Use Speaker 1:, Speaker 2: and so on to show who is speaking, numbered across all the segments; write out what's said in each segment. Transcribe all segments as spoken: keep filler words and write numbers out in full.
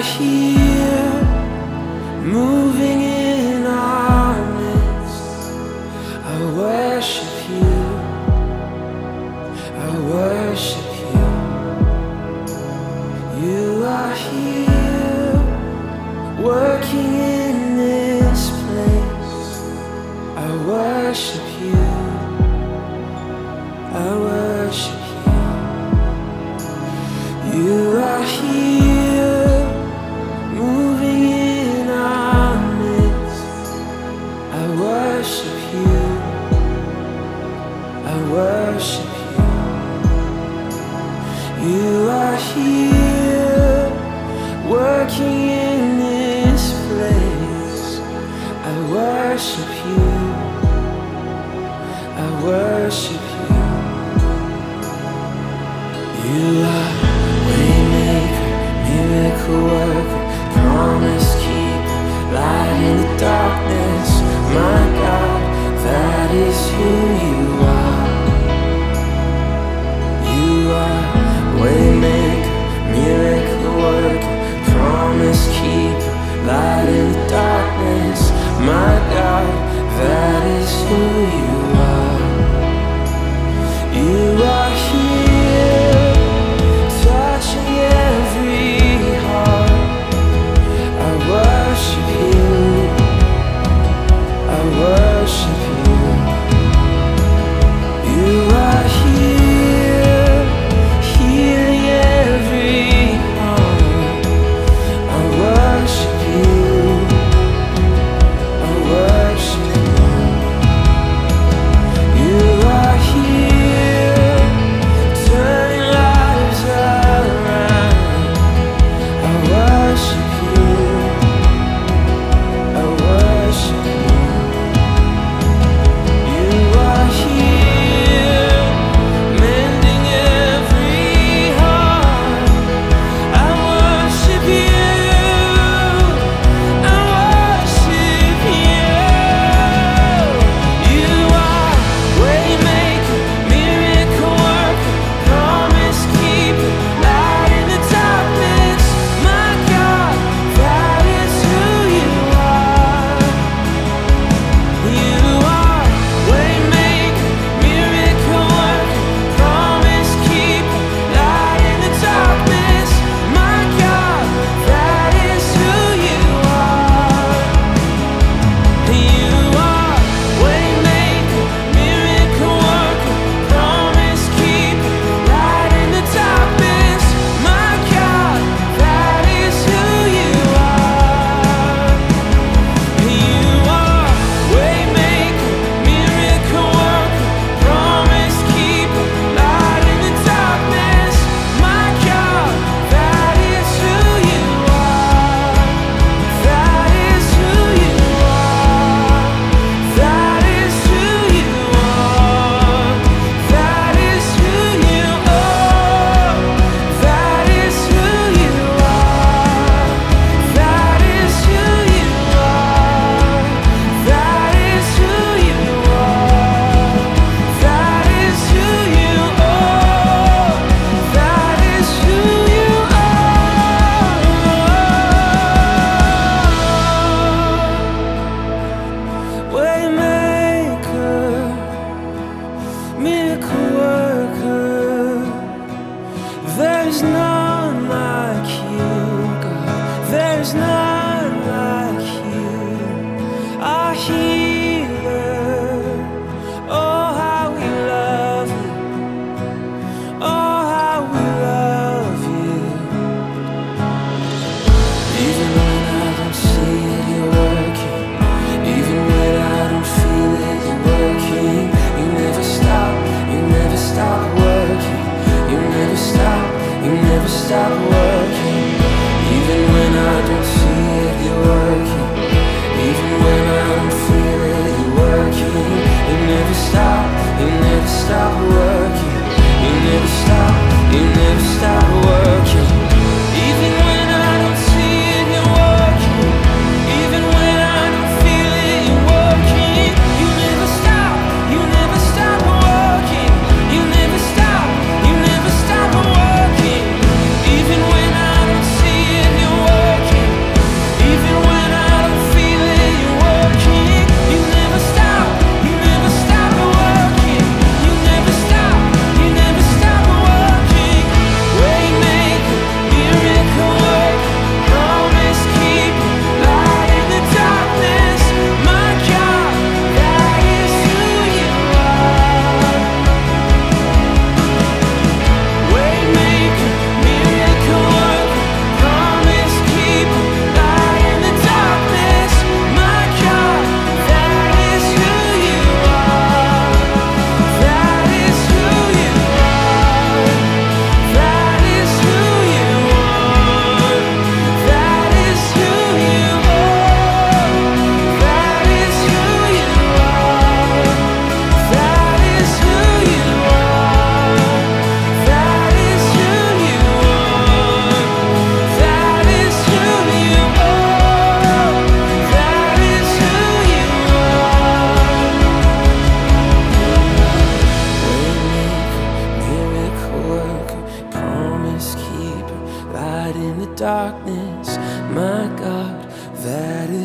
Speaker 1: here, moving in our midst. I worship you, I worship you. You are here, working in this place. I worship you, I worship you. You are here, moving in our midst. I worship you, I worship you. You are here, working in this place. I worship you, I worship you. You are waymaker, miracle worker, promise keeper, light in the darkness. My God, that is who you are. You are waymaker, miracle worker, promise keeper, light in the darkness. My God, that is who you are. You are here, touching every heart. I worship you, I worship you. You are here, healing every heart. I worship you, I worship you. You are here, turning lives around. I worship you, I worship you. You are here, mending every heart. I worship you, I worship you. You are waymaker, miracle worker, promise keeper, light in the darkness. My God, that is who you are. You are waymaker, miracle worker, promise keeper, light in the darkness. My God, that is who you are. You are waymaker, miracle worker, promise keeper, light in the darkness. My God, that is who you are. You are waymaker, miracle worker, promise keeper, light in the darkness. My God, that is who you are. That is who you are. That is who you are. That is who you are. That is who you are. That is who you are. That is who you are. That is who you are. That is who you are. Waymaker, miracle worker, there's none like you, God. There's none like you. Our healer, oh how we love you, oh how we love you. Even when I don't see it, you're working. Even when I don't feel it, you're working. You never stop, you never stop working. You never stop, you never stop working. Even when I don't see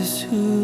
Speaker 1: is who